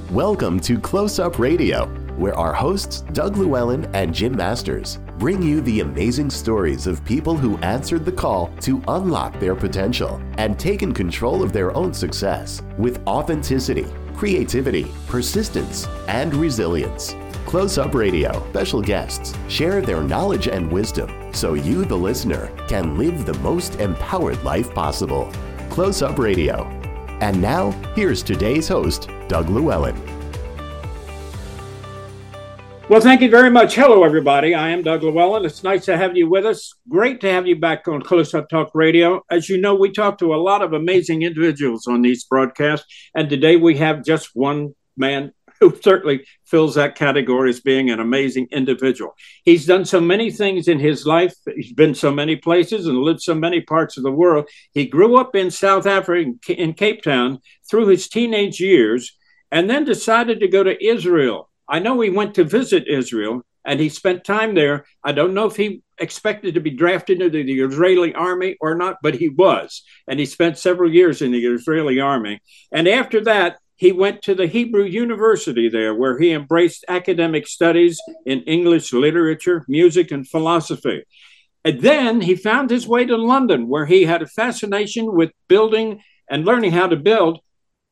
Welcome to Close Up Radio, where our hosts, Doug Llewellyn and Jim Masters, bring you the amazing stories of people who answered the call to unlock their potential and taken control of their own success with authenticity, creativity, persistence, and resilience. Close Up Radio special guests share their knowledge and wisdom so you, the listener, can live the most empowered life possible. Close Up Radio. And now, here's today's host, Doug Llewellyn. Well, thank you very much. Hello, everybody. I am Doug Llewellyn. It's nice to have you with us. Great to have you back on Close Up Talk Radio. As you know, we talk to a lot of amazing individuals on these broadcasts, and today we have just one man who certainly fills that category as being an amazing individual. He's done so many things in his life. He's been so many places and lived so many parts of the world. He grew up in South Africa, in Cape Town, through his teenage years, and then decided to go to Israel. I know he went to visit Israel, and he spent time there. I don't know if he expected to be drafted into the Israeli army or not, but he was. And he spent several years in the Israeli army. And after that, he went to the Hebrew University there, where he embraced academic studies in English literature, music, and philosophy. And then he found his way to London, where he had a fascination with building and learning how to build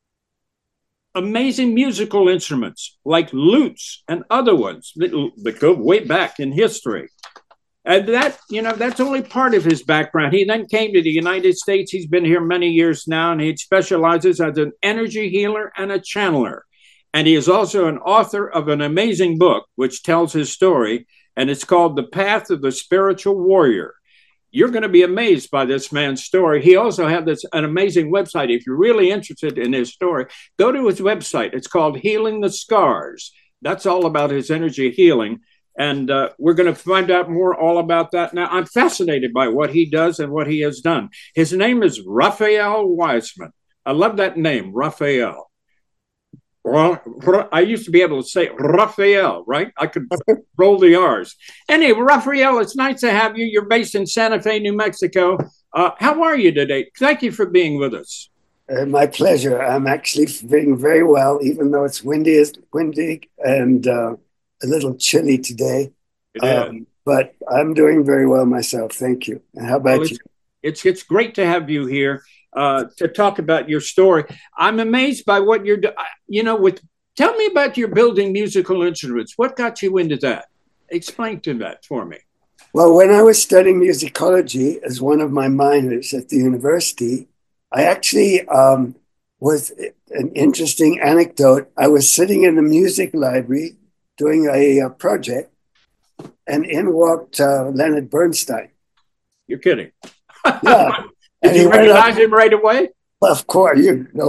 amazing musical instruments like lutes and other ones that go way back in history. And that's only part of his background. He then came to the United States. He's been here many years now, and he specializes as an energy healer and a channeler. And he is also an author of an amazing book, which tells his story, and it's called The Path of the Spiritual Warrior. You're going to be amazed by this man's story. He also has an amazing website. If you're really interested in his story, go to his website. It's called Healing the Scars. That's all about his energy healing. And we're going to find out more all about that. Now, I'm fascinated by what he does and what he has done. His name is Raphael Wiseman. I love that name, Raphael. Well, I used to be able to say Raphael, right? I could roll the R's. Anyway, Raphael, it's nice to have you. You're based in Santa Fe, New Mexico. How are you today? Thank you for being with us. My pleasure. I'm actually feeling very well, even though it's windy and a little chilly today. But I'm doing very well myself. Thank you. And how about you? It's great to have you here to talk about your story. I'm amazed by what you're doing. Tell me about your building musical instruments. What got you into that? Explain to that for me. Well, when I was studying musicology as one of my minors at the university, I actually was an interesting anecdote. I was sitting in the music library doing a project, and in walked Leonard Bernstein. You're kidding. Yeah. Did you recognize him right away? Well, of course,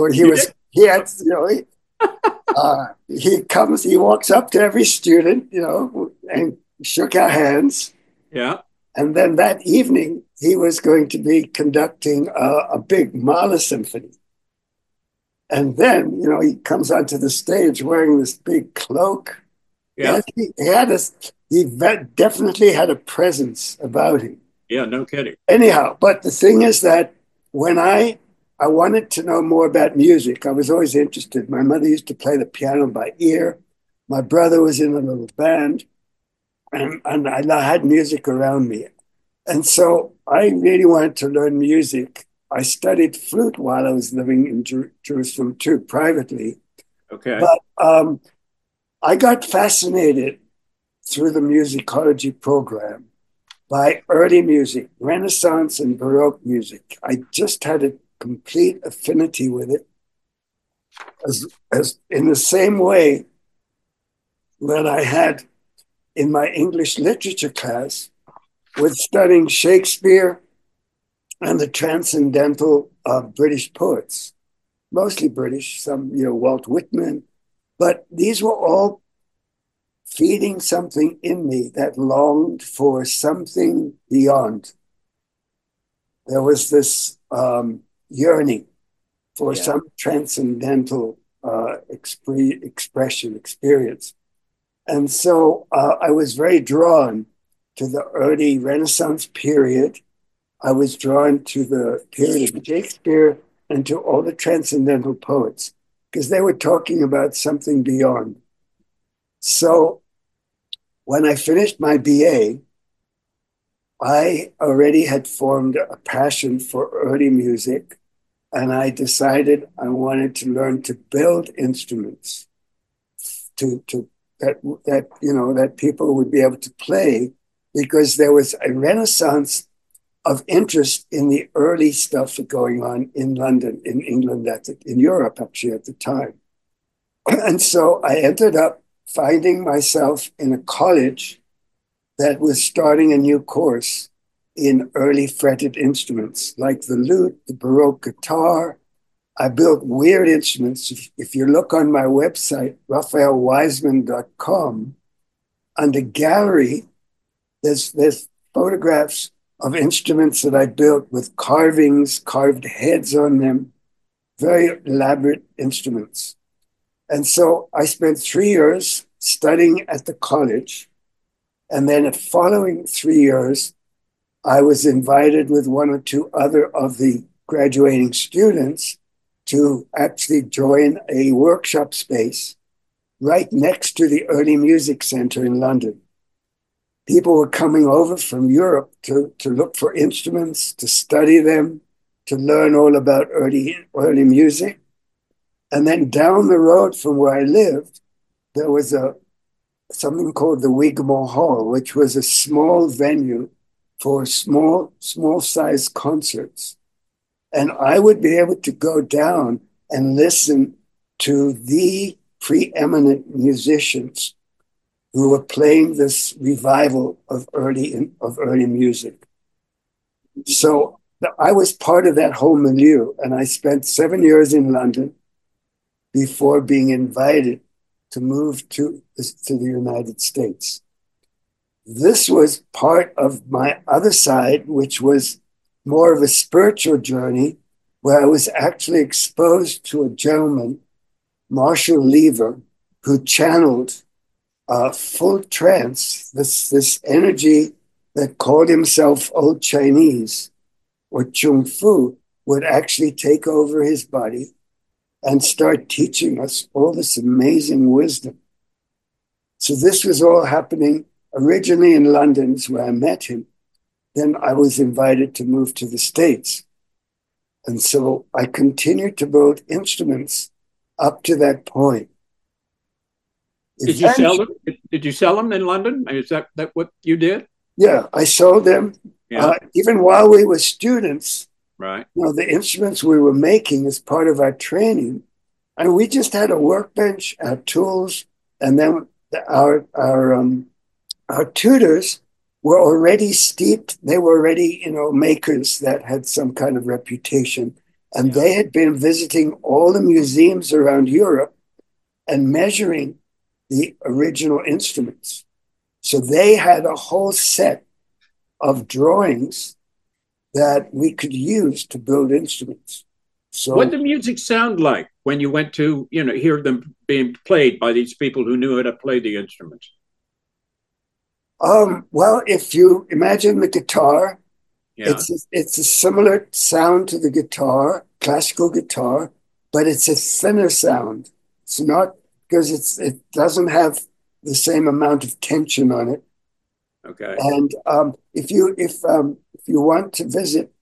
he walks up to every student, and shook our hands. Yeah. And then that evening, he was going to be conducting a big Mahler symphony. And then, he comes onto the stage wearing this big cloak. Yeah. He definitely had a presence about him. Yeah, no kidding. Anyhow, but the thing is that when I wanted to know more about music, I was always interested. My mother used to play the piano by ear. My brother was in a little band, and I had music around me. And so I really wanted to learn music. I studied flute while I was living in Jerusalem too, privately. Okay. But I got fascinated through the musicology program by early music, Renaissance and Baroque music. I just had a complete affinity with it, as in the same way that I had in my English literature class with studying Shakespeare and the transcendental British poets, mostly British, some, Walt Whitman, but these were all feeding something in me that longed for something beyond. There was this yearning for some transcendental expression, experience. And so I was very drawn to the early Renaissance period. I was drawn to the period of Shakespeare and to all the transcendental poets. because they were talking about something beyond. So when I finished my BA, I already had formed a passion for early music, and I decided I wanted to learn to build instruments to that people would be able to play, because there was a renaissance of interest in the early stuff going on in London, in England, in Europe actually at the time. And so I ended up finding myself in a college that was starting a new course in early fretted instruments like the lute, the Baroque guitar. I built weird instruments. If you look on my website, raphaelweisman.com, under gallery, there's photographs of instruments that I built with carvings, carved heads on them, very elaborate instruments. And so I spent 3 years studying at the college. And then the following 3 years, I was invited with one or two other of the graduating students to actually join a workshop space right next to the Early Music Center in London. People were coming over from Europe to look for instruments, to study them, to learn all about early music. And then down the road from where I lived, there was something called the Wigmore Hall, which was a small venue for small-sized concerts. And I would be able to go down and listen to the preeminent musicians who were playing this revival of early music. So I was part of that whole milieu, and I spent 7 years in London before being invited to move to the United States. This was part of my other side, which was more of a spiritual journey, where I was actually exposed to a gentleman, Marshall Lever, who channeled full trance, this energy that called himself Old Chinese or Chung Fu, would actually take over his body and start teaching us all this amazing wisdom. So this was all happening originally in London, where I met him. Then I was invited to move to the States. And so I continued to build instruments up to that point. Did you sell them? Did you sell them in London? Is that what you did? Yeah, I sold them. Yeah. Even while we were students, right. The instruments we were making as part of our training, and we just had a workbench, our tools, and then our tutors were already steeped. They were already, makers that had some kind of reputation. And they had been visiting all the museums around Europe and measuring the original instruments. So they had a whole set of drawings that we could use to build instruments. So what did the music sound like when you went to, hear them being played by these people who knew how to play the instruments? Well, if you imagine the guitar, yeah. it's a similar sound to the guitar, classical guitar, but it's a thinner sound. It's not, because it doesn't have the same amount of tension on it. Okay. And if you want to visit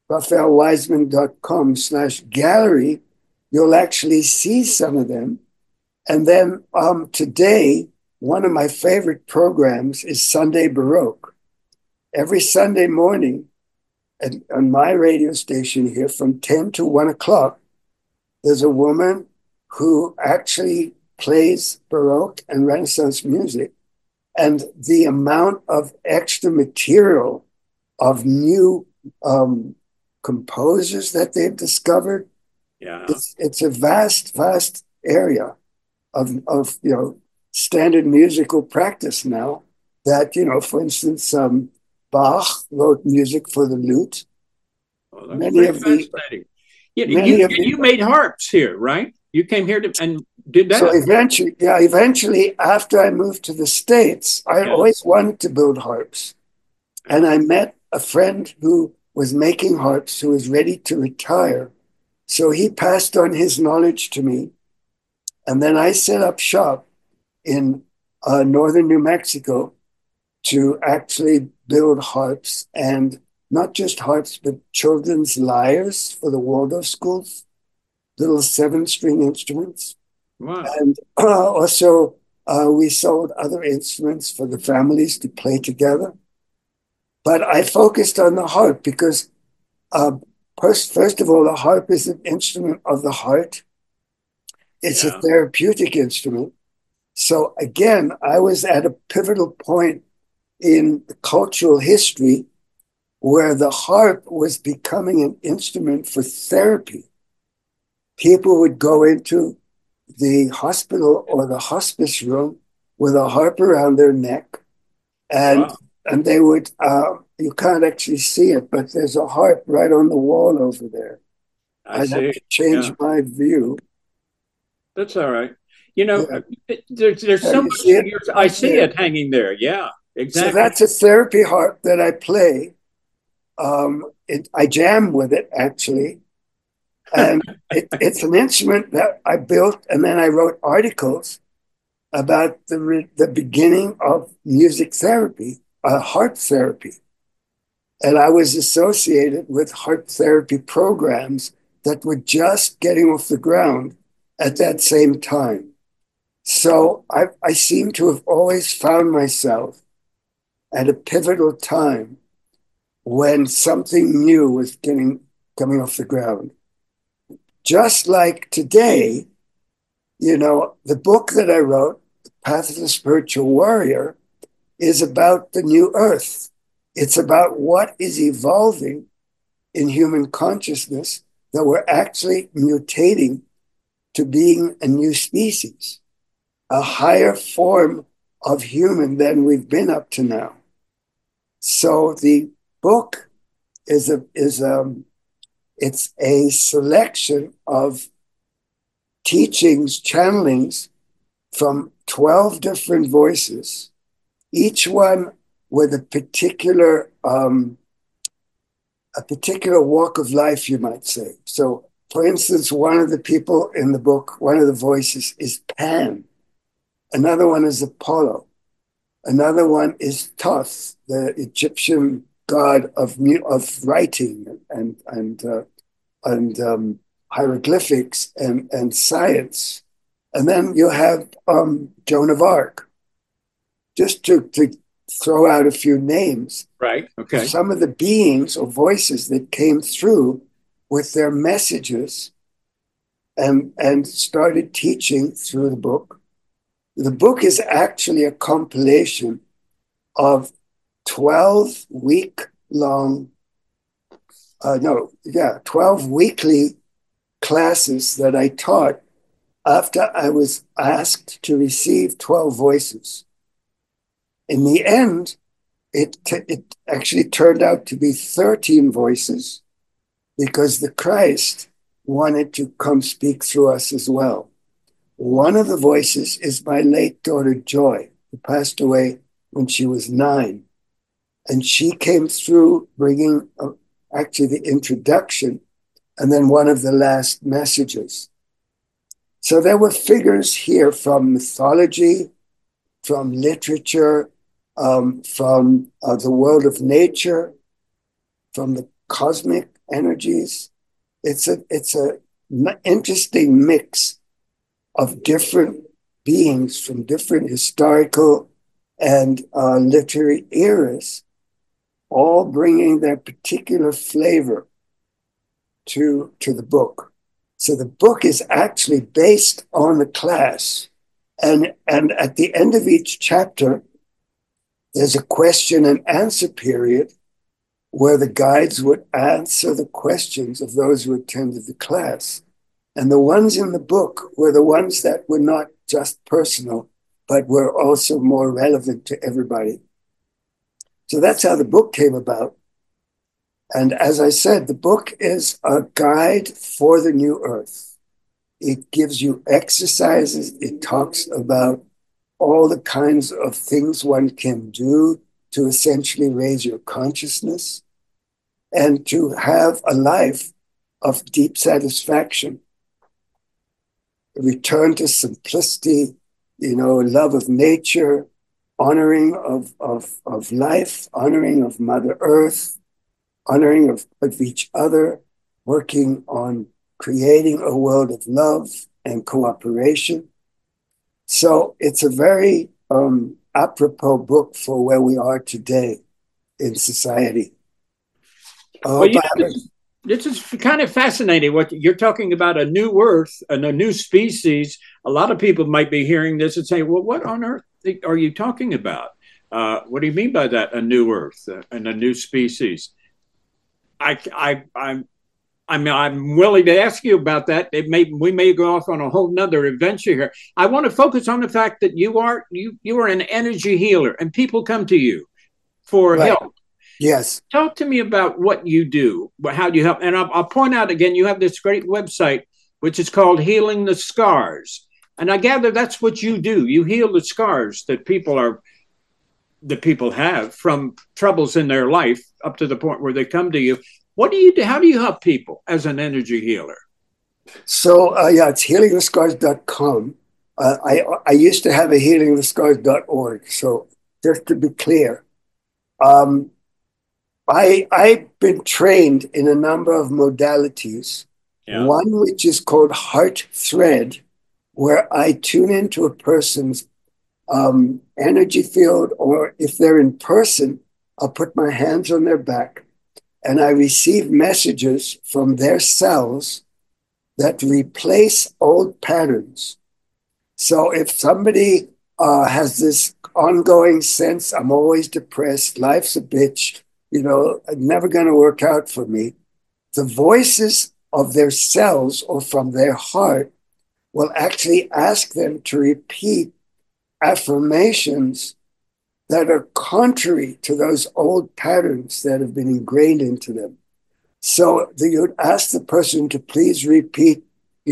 raphaelweisman.com/gallery, you'll actually see some of them. And then today, one of my favorite programs is Sunday Baroque. Every Sunday morning on my radio station here from 10 to 1 o'clock, there's a woman who actually plays Baroque and Renaissance music. And the amount of extra material of new composers that they've discovered, it's a vast area of standard musical practice now. That, for instance, Bach wrote music for the lute. Oh, that's many of fascinating. You made harps here, right? You came here and did that. So eventually, after I moved to the States, I always wanted to build harps. And I met a friend who was making harps, who was ready to retire. So he passed on his knowledge to me. And then I set up shop in northern New Mexico to actually build harps, and not just harps, but children's lyres for the Waldorf schools, little 7-string instruments. Wow. And also, we sold other instruments for the families to play together. But I focused on the harp because, first of all, the harp is an instrument of the heart. It's a therapeutic instrument. So again, I was at a pivotal point in the cultural history where the harp was becoming an instrument for therapy. People would go into the hospital or the hospice room with a harp around their neck, and they would, you can't actually see it, but there's a harp right on the wall over there. I'd have to change my view. That's all right. You know, there's so much. I see it hanging there. Yeah, exactly. So that's a therapy harp that I play. I jam with it, actually. And it's an instrument that I built, and then I wrote articles about the beginning of music therapy, harp therapy. And I was associated with harp therapy programs that were just getting off the ground at that same time. So I seem to have always found myself at a pivotal time when something new was coming off the ground. Just like today, the book that I wrote, The Path of the Spiritual Warrior, is about the new earth. It's about what is evolving in human consciousness, that we're actually mutating to being a new species, a higher form of human than we've been up to now. So the book it's a selection of teachings, channelings from 12 different voices, each one with a particular walk of life, you might say. So, for instance, one of the people in the book, one of the voices is Pan. Another one is Apollo. Another one is Thoth, the Egyptian god of writing and hieroglyphics and science. And then you have Joan of Arc. Just to throw out a few names. Right. Okay. Some of the beings or voices that came through with their messages and started teaching through the book. The book is actually a compilation of 12 weekly classes that I taught after I was asked to receive 12 voices. In the end, it actually turned out to be 13 voices because the Christ wanted to come speak through us as well. One of the voices is my late daughter, Joy, who passed away when she was 9. And she came through bringing actually the introduction and then one of the last messages. So there were figures here from mythology, from literature, from the world of nature, from the cosmic energies. It's an interesting mix of different beings from different historical and literary eras, all bringing their particular flavor to the book. So the book is actually based on the class. And at the end of each chapter, there's a question and answer period where the guides would answer the questions of those who attended the class. And the ones in the book were the ones that were not just personal, but were also more relevant to everybody. So that's how the book came about. And as I said, the book is a guide for the new earth. It gives you exercises. It talks about all the kinds of things one can do to essentially raise your consciousness and to have a life of deep satisfaction. return to simplicity, love of nature, honoring of life, honoring of Mother Earth, honoring of each other, working on creating a world of love and cooperation. So it's a very apropos book for where we are today in society. Well, this is kind of fascinating. What you're talking about, a new Earth and a new species. A lot of people might be hearing this and saying, "Well, what on earth are you talking about? What do you mean by that? A new Earth and a new species?" I'm willing to ask you about that. We may go off on a whole nother adventure here. I want to focus on the fact that you are an energy healer, and people come to you for help. Yes. Talk to me about what you do. How do you help? And I'll point out again, you have this great website, which is called Healing the Scars. And I gather that's what you do. You heal the scars that people have from troubles in their life up to the point where they come to you. What do you do? How do you help people as an energy healer? So, it's healingthescars.com. I used to have a healingthescars.org. So just to be clear, I've been trained in a number of modalities. Yeah. One which is called Heart Thread, where I tune into a person's energy field, or if they're in person, I'll put my hands on their back and I receive messages from their cells that replace old patterns. So if somebody has this ongoing sense, I'm always depressed, life's a bitch, never going to work out for me, the voices of their cells or from their heart will actually ask them to repeat affirmations that are contrary to those old patterns that have been ingrained into them. So you'd ask the person to please repeat,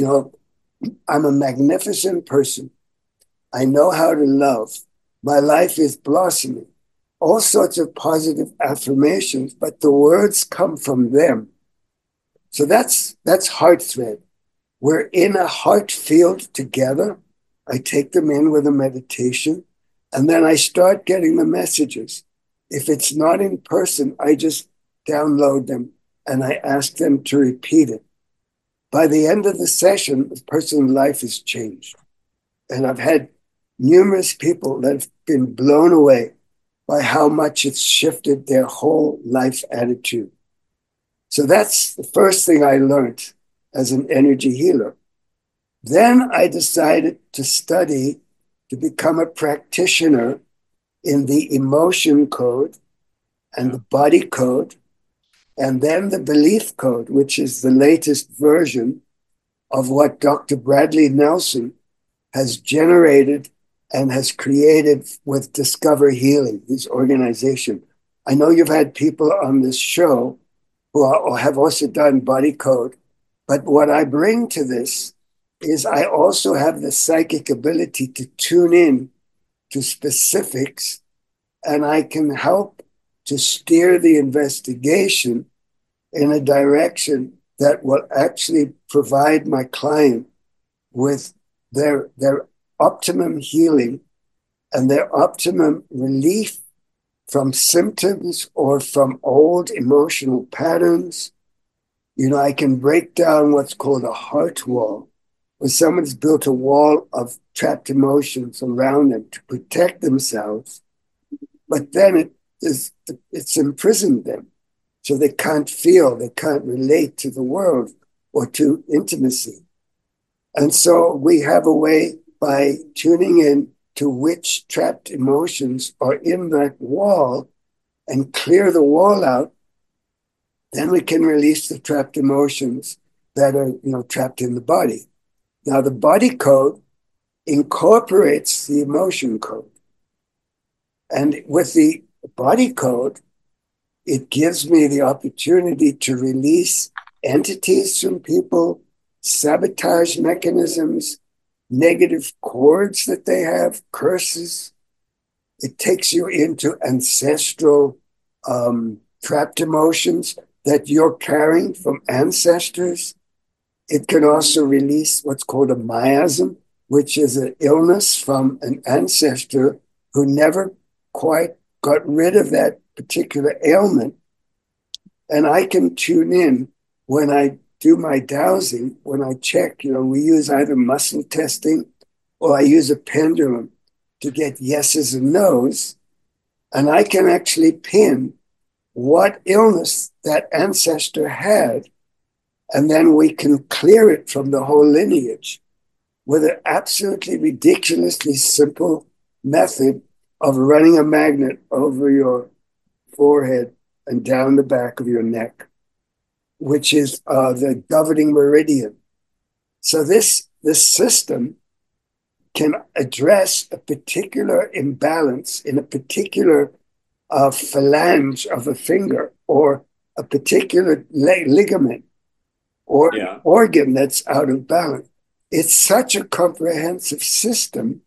I'm a magnificent person. I know how to love. My life is blossoming. All sorts of positive affirmations, but the words come from them. So that's Heart Thread. We're in a heart field together. I take them in with a meditation, and then I start getting the messages. If it's not in person, I just download them and I ask them to repeat it. By the end of the session, the person's life has changed. And I've had numerous people that have been blown away by how much it's shifted their whole life attitude. So that's the first thing I learned as an energy healer. Then I decided to study to become a practitioner in the emotion code and the body code, and then the belief code, which is the latest version of what Dr. Bradley Nelson has generated and has created with Discover Healing, his organization. I know you've had people on this show who have also done body code, but what I bring to this is I also have the psychic ability to tune in to specifics, and I can help to steer the investigation in a direction that will actually provide my client with their optimum healing and their optimum relief from symptoms or from old emotional patterns. I can break down what's called a heart wall, where someone's built a wall of trapped emotions around them to protect themselves, but then it's imprisoned them. So they can't feel, they can't relate to the world or to intimacy. And so we have a way by tuning in to which trapped emotions are in that wall and clear the wall out, then we can release the trapped emotions that are, trapped in the body. Now, the body code incorporates the emotion code. And with the body code, it gives me the opportunity to release entities from people, sabotage mechanisms, negative cords that they have, curses. It takes you into ancestral trapped emotions that you're carrying from ancestors. It can also release what's called a miasm, which is an illness from an ancestor who never quite got rid of that particular ailment. And I can tune in when I do my dowsing, when I check, we use either muscle testing or I use a pendulum to get yeses and nos. And I can actually pin what illness that ancestor had. And then we can clear it from the whole lineage with an absolutely ridiculously simple method of running a magnet over your forehead and down the back of your neck, which is the governing meridian. So this system can address a particular imbalance in a particular phalange of a finger or a particular ligament or organ that's out of balance. It's such a comprehensive system,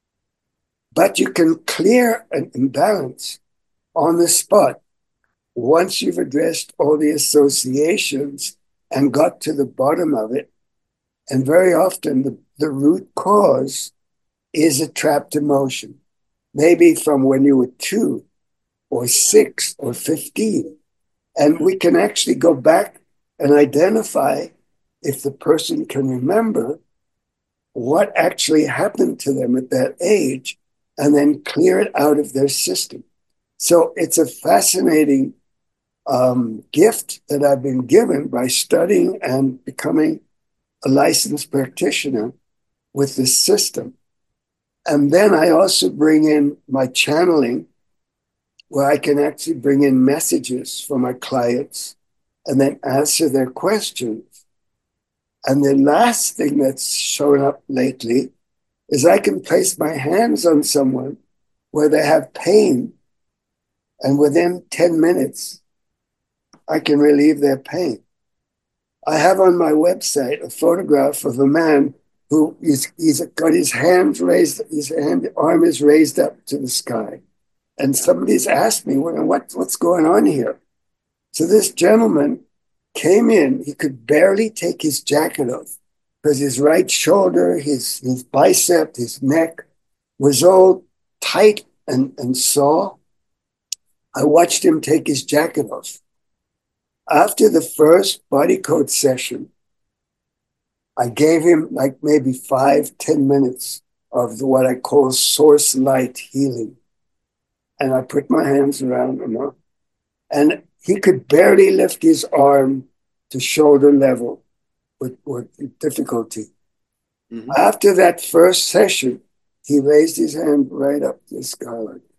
but you can clear an imbalance on the spot once you've addressed all the associations and got to the bottom of it. And very often the root cause is a trapped emotion, maybe from when you were 2 or 6 or 15. And we can actually go back and identify, if the person can remember, what actually happened to them at that age, and then clear it out of their system. So it's a fascinating gift that I've been given by studying and becoming a licensed practitioner with this system. And then I also bring in my channeling, where I can actually bring in messages for my clients and then answer their questions. And the last thing that's shown up lately is I can place my hands on someone where they have pain, and within 10 minutes, I can relieve their pain. I have on my website a photograph of a man who he's got his hands raised, arm is raised up to the sky. And somebody's asked me, what's going on here? So this gentleman came in, he could barely take his jacket off because his right shoulder, his bicep, his neck was all tight and sore. I watched him take his jacket off. After the first body code session, I gave him like maybe 5-10 minutes of what I call source light healing. And I put my hands around him, and he could barely lift his arm to shoulder level with difficulty. Mm-hmm. After that first session, he raised his hand right up to the sky.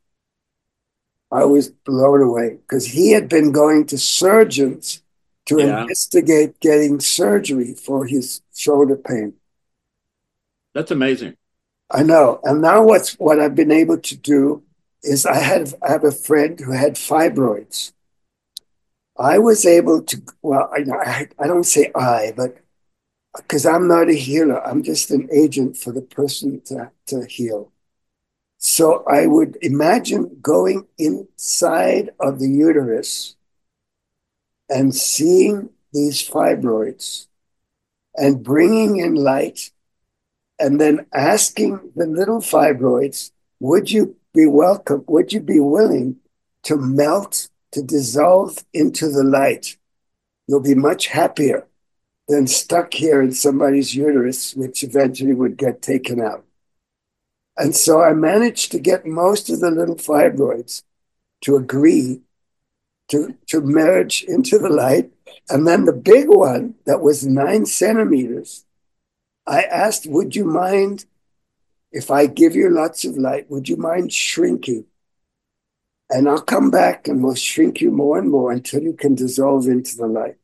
I was blown away because he had been going to surgeons to investigate getting surgery for his shoulder pain. That's amazing. I know. And now what I've been able to do is I have a friend who had fibroids. I was able to, I don't say but because I'm not a healer, I'm just an agent for the person to heal. So I would imagine going inside of the uterus and seeing these fibroids and bringing in light and then asking the little fibroids, would you be welcome? Would you be willing to melt, to dissolve into the light? You'll be much happier than stuck here in somebody's uterus, which eventually would get taken out. And so I managed to get most of the little fibroids to agree to merge into the light. And then the big one that was 9 centimeters, I asked, would you mind if I give you lots of light, would you mind shrinking? And I'll come back and we'll shrink you more and more until you can dissolve into the light.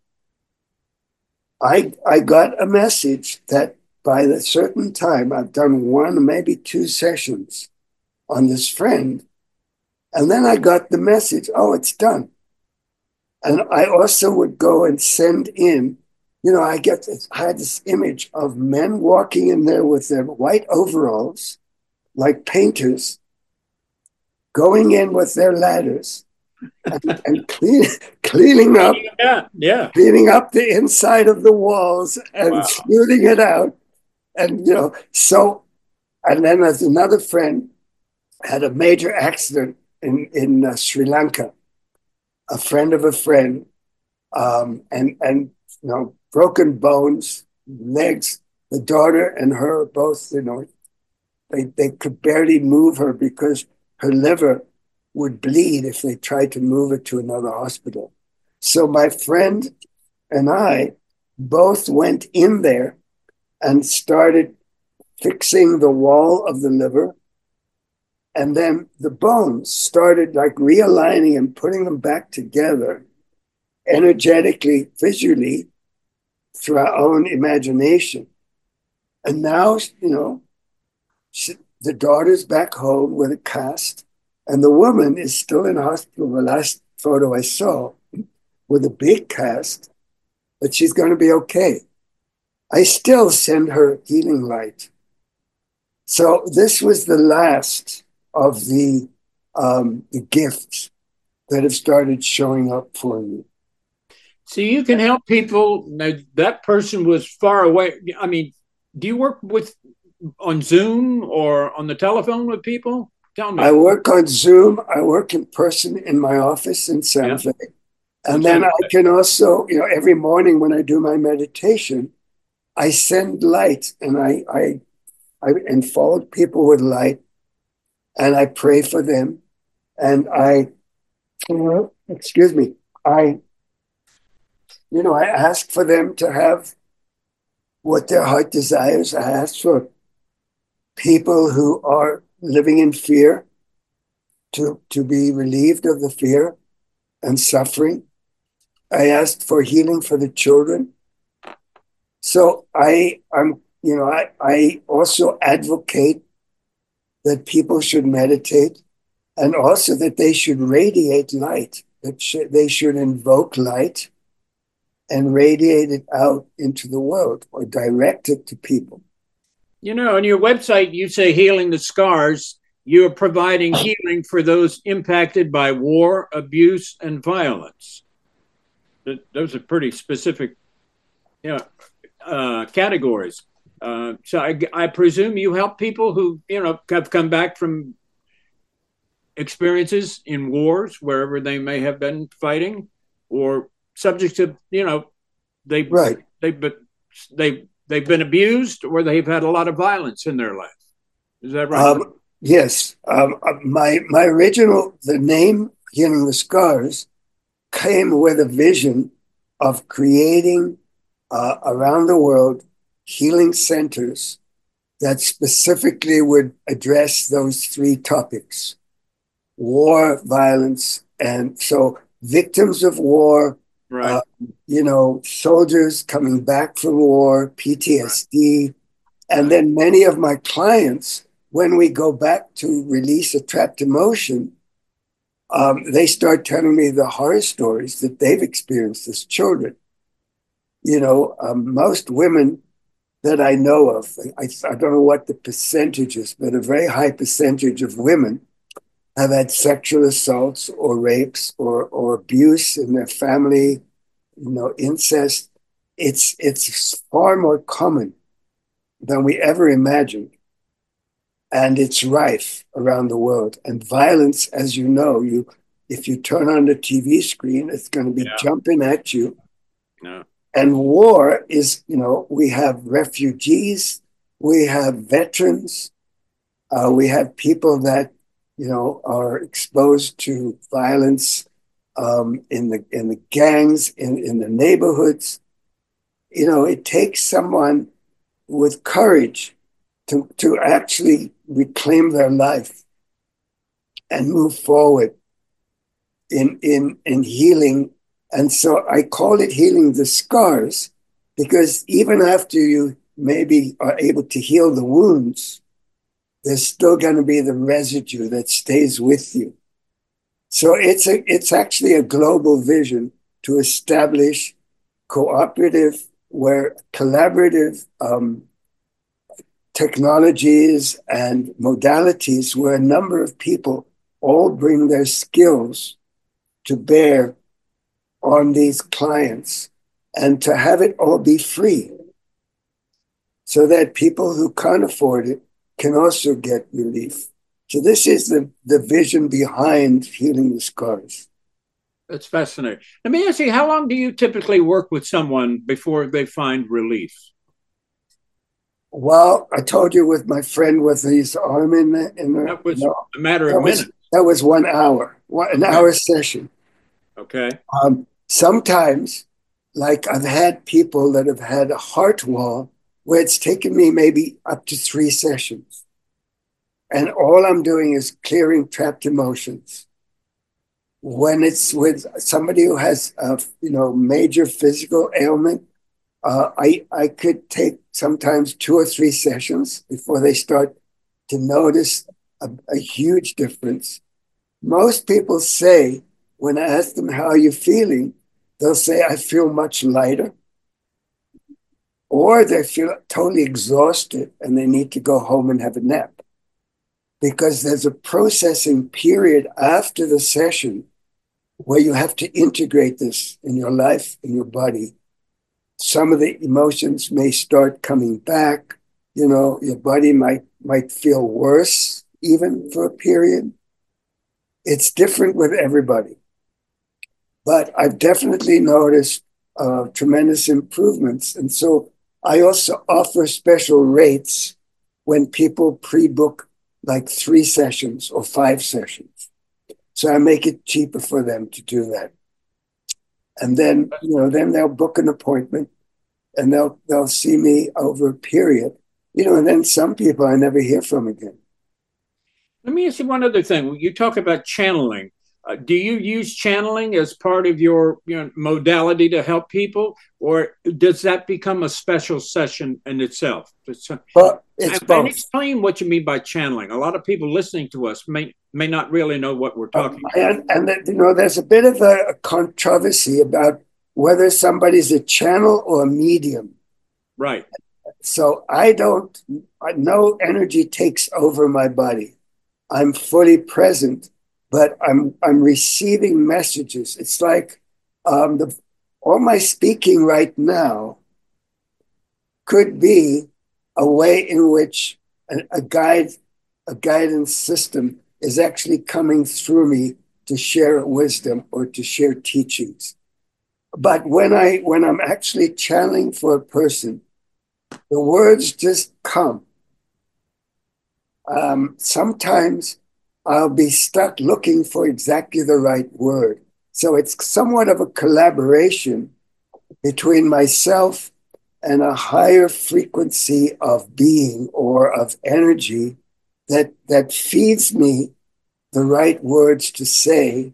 I got a message that by a certain time, I've done 1, maybe 2 sessions on this friend. And then I got the message, it's done. And I also would go and send in, I had this image of men walking in there with their white overalls, like painters, going in with their ladders and cleaning up Yeah. cleaning up the inside of the walls and Wow. smoothing it out. And, so, and then there's another friend had a major accident in Sri Lanka, a friend of a friend, and broken bones, legs. The daughter and her both, they could barely move her because her liver would bleed if they tried to move her to another hospital. So my friend and I both went in there and started fixing the wall of the liver. And then the bones started like realigning and putting them back together energetically, visually, through our own imagination. And now, the daughter's back home with a cast, and the woman is still in hospital. The last photo I saw with a big cast, but she's going to be okay. I still send her healing light. So this was the last of the gifts that have started showing up for me. So you can help people. Now, that person was far away. I mean, do you work on Zoom or on the telephone with people? Tell me. I work on Zoom. I work in person in my office in San Fe. And then I can also, every morning when I do my meditation, I send light and I enfold people with light and I pray for them. And excuse me, I ask for them to have what their heart desires. I ask for people who are living in fear to be relieved of the fear and suffering. I asked for healing for the children. So I also advocate that people should meditate and also that they should radiate light, that they should invoke light and radiate it out into the world or direct it to people. On your website, you say healing the scars. You are providing healing for those impacted by war, abuse, and violence. Those are pretty specific categories. So I presume you help people who, have come back from experiences in wars, wherever they may have been fighting, or subjects of, they've been abused or they've had a lot of violence in their life. Is that right? Yes. My original, the name Healing the Scars, came with a vision of creating around the world healing centers that specifically would address those three topics: war, violence, and so victims of war, right. Soldiers coming back from war, PTSD. Right. And then many of my clients, when we go back to release a trapped emotion, they start telling me the horror stories that they've experienced as children. Most women that I know of, I don't know what the percentage is, but a very high percentage of women have had sexual assaults or rapes or abuse in their family, incest. It's far more common than we ever imagined. And it's rife around the world. And violence, as you know, if you turn on the TV screen, it's going to be jumping at you. Yeah. And war is, we have refugees, we have veterans, we have people that, are exposed to violence in the gangs, in the neighborhoods. It takes someone with courage to actually reclaim their life and move forward in healing. And so I call it healing the scars, because even after you maybe are able to heal the wounds, there's still going to be the residue that stays with you. So it's actually a global vision to establish collaborative technologies and modalities where a number of people all bring their skills to bear on these clients and to have it all be free so that people who can't afford it can also get relief. So this is the vision behind Healing the Scars. That's fascinating. Let me ask you, how long do you typically work with someone before they find relief? Well, I told you with my friend with his arm in the that was a matter of minutes. That was 1 hour, an hour session. Okay. Sometimes, like I've had people that have had a heart wall where it's taken me maybe up to 3 sessions. And all I'm doing is clearing trapped emotions. When it's with somebody who has a major physical ailment, I could take sometimes 2 or 3 sessions before they start to notice a huge difference. Most people say, when I ask them, how are you feeling? They'll say, I feel much lighter. Or they feel totally exhausted and they need to go home and have a nap. Because there's a processing period after the session where you have to integrate this in your life, in your body. Some of the emotions may start coming back. Your body might feel worse even for a period. It's different with everybody. But I've definitely noticed tremendous improvements. And so I also offer special rates when people pre-book like 3 sessions or 5 sessions. So I make it cheaper for them to do that. And then, then they'll book an appointment and they'll see me over a period, and then some people I never hear from again. Let me ask you one other thing. You talk about channeling. Do you use channeling as part of your modality to help people, or does that become a special session in itself? But it's both. And explain what you mean by channeling. A lot of people listening to us may not really know what we're talking about. And there's a bit of a controversy about whether somebody's a channel or a medium. Right. So no energy takes over my body. I'm fully present, but I'm receiving messages. It's like all my speaking right now could be a way in which a guidance system is actually coming through me to share wisdom or to share teachings. But when I'm actually channeling for a person, the words just come. Sometimes I'll be stuck looking for exactly the right word. So it's somewhat of a collaboration between myself and a higher frequency of being or of energy that feeds me the right words to say.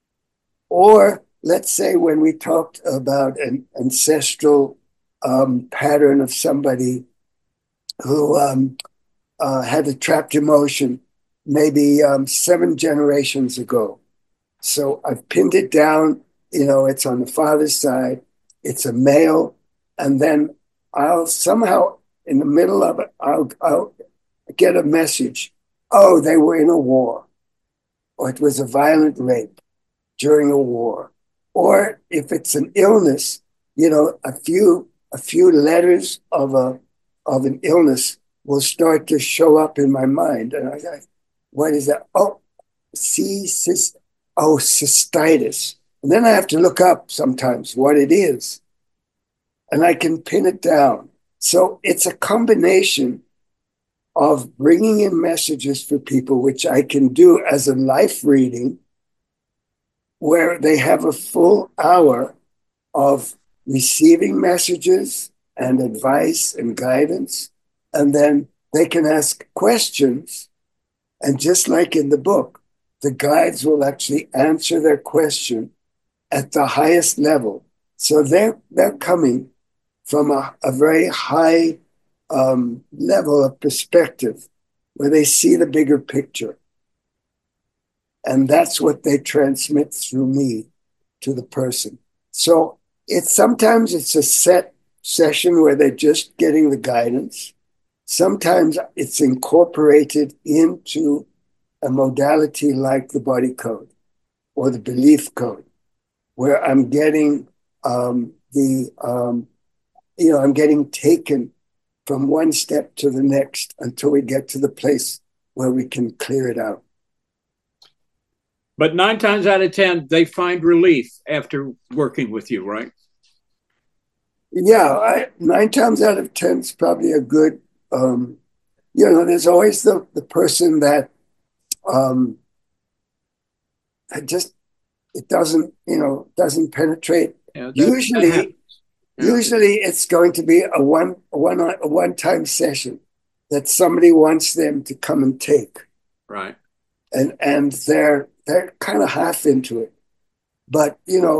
Or let's say when we talked about an ancestral pattern of somebody who had a trapped emotion maybe 7 generations ago. So I've pinned it down, it's on the father's side, it's a male, and then I'll somehow, in the middle of it, I'll get a message. Oh, they were in a war, or it was a violent rape during a war. Or if it's an illness, a few letters of an illness will start to show up in my mind. And I go, what is that? Oh, cystitis. And then I have to look up sometimes what it is. And I can pin it down. So it's a combination of bringing in messages for people, which I can do as a life reading, where they have a full hour of receiving messages and advice and guidance. And then they can ask questions. And just like in the book, the guides will actually answer their question at the highest level. So they're coming from a very high level of perspective where they see the bigger picture. And that's what they transmit through me to the person. So sometimes it's a set session where they're just getting the guidance. Sometimes it's incorporated into a modality like the body code. or the belief code, where I'm getting I'm getting taken from one step to the next until we get to the place where we can clear it out. But 9 times out of 10, they find relief after working with you, right? Yeah, 9 times out of 10 is probably a good, there's always the person that it doesn't penetrate. Yeah, Usually it's going to be a one-time session that somebody wants them to come and take. Right. And they're kind of half into it. But,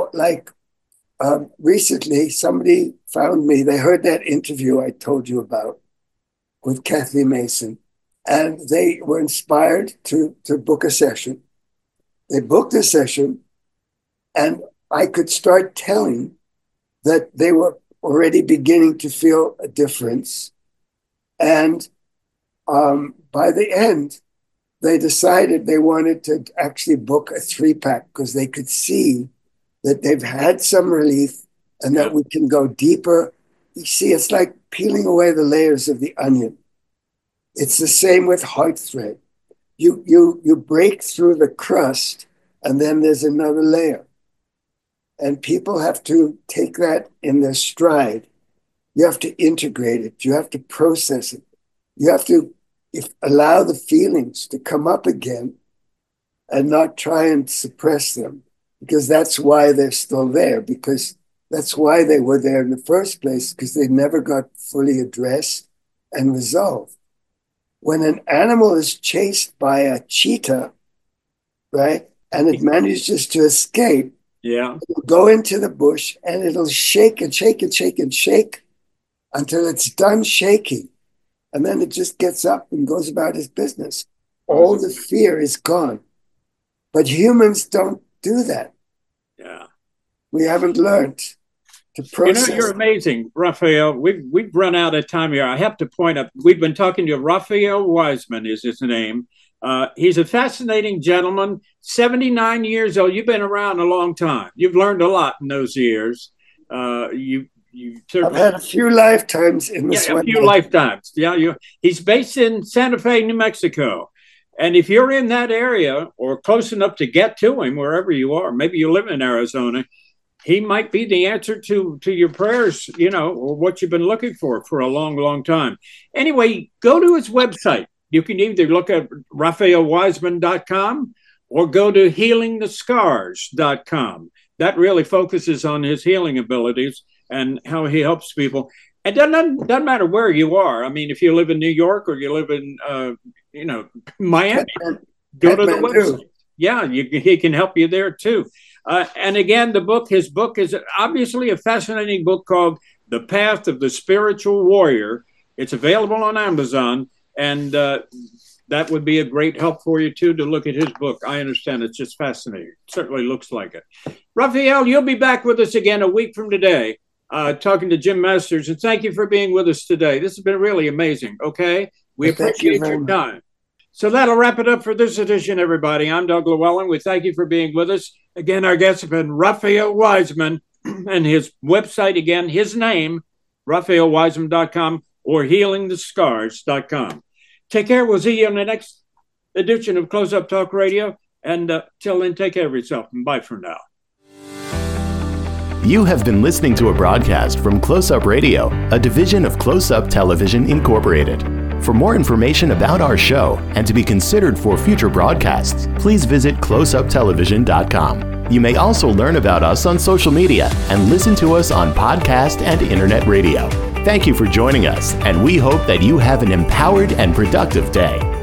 recently somebody found me, they heard that interview I told you about with Kathy Mason, and they were inspired to book a session. They booked a session, and I could start telling that they were already beginning to feel a difference. And by the end, they decided they wanted to actually book a 3-pack because they could see that they've had some relief and that we can go deeper. You see, it's like peeling away the layers of the onion. It's the same with heart thread. You break through the crust, and then there's another layer. And people have to take that in their stride. You have to integrate it. You have to process it. You have to allow the feelings to come up again and not try and suppress them, because that's why they're still there, because that's why they were there in the first place, because they never got fully addressed and resolved. When an animal is chased by a cheetah, right, and it manages to escape, it'll go into the bush and it'll shake and shake and shake and shake until it's done shaking. And then it just gets up and goes about its business. All the fear is gone. But humans don't do that. Yeah. We haven't learned to process. You're amazing, Raphael. We've run out of time here. I have to point out, we've been talking to Raphael Wiseman is his name. He's a fascinating gentleman, 79 years old. You've been around a long time. You've learned a lot in those years. I've had a few lifetimes in this one. A few lifetimes. Yeah, he's based in Santa Fe, New Mexico. And if you're in that area or close enough to get to him, wherever you are, maybe you live in Arizona, he might be the answer to your prayers, or what you've been looking for a long, long time. Anyway, go to his website. You can either look at RaphaelWiseman.com or go to HealingTheScars.com. That really focuses on his healing abilities and how he helps people. It doesn't matter where you are. I mean, if you live in New York or you live in, Miami, go to the website. Yeah, he can help you there too. And again, his book is obviously a fascinating book called The Path of the Spiritual Warrior. It's available on Amazon, and that would be a great help for you too, to look at his book. I understand it's just fascinating. It certainly looks like it. Raphael, you'll be back with us again a week from today, talking to Jim Masters, and thank you for being with us today. This has been really amazing, okay? We appreciate your time. So that'll wrap it up for this edition, everybody. I'm Doug Llewellyn. We thank you for being with us. Again, our guests have been Raphael Wiseman, and his website, again, his name, RaphaelWiseman.com or HealingTheScars.com. Take care. We'll see you on the next edition of Close Up Talk Radio. And till then, take care of yourself, and bye for now. You have been listening to a broadcast from Close Up Radio, a division of Close Up Television Incorporated. For more information about our show and to be considered for future broadcasts, please visit closeuptelevision.com. You may also learn about us on social media and listen to us on podcast and internet radio. Thank you for joining us, and we hope that you have an empowered and productive day.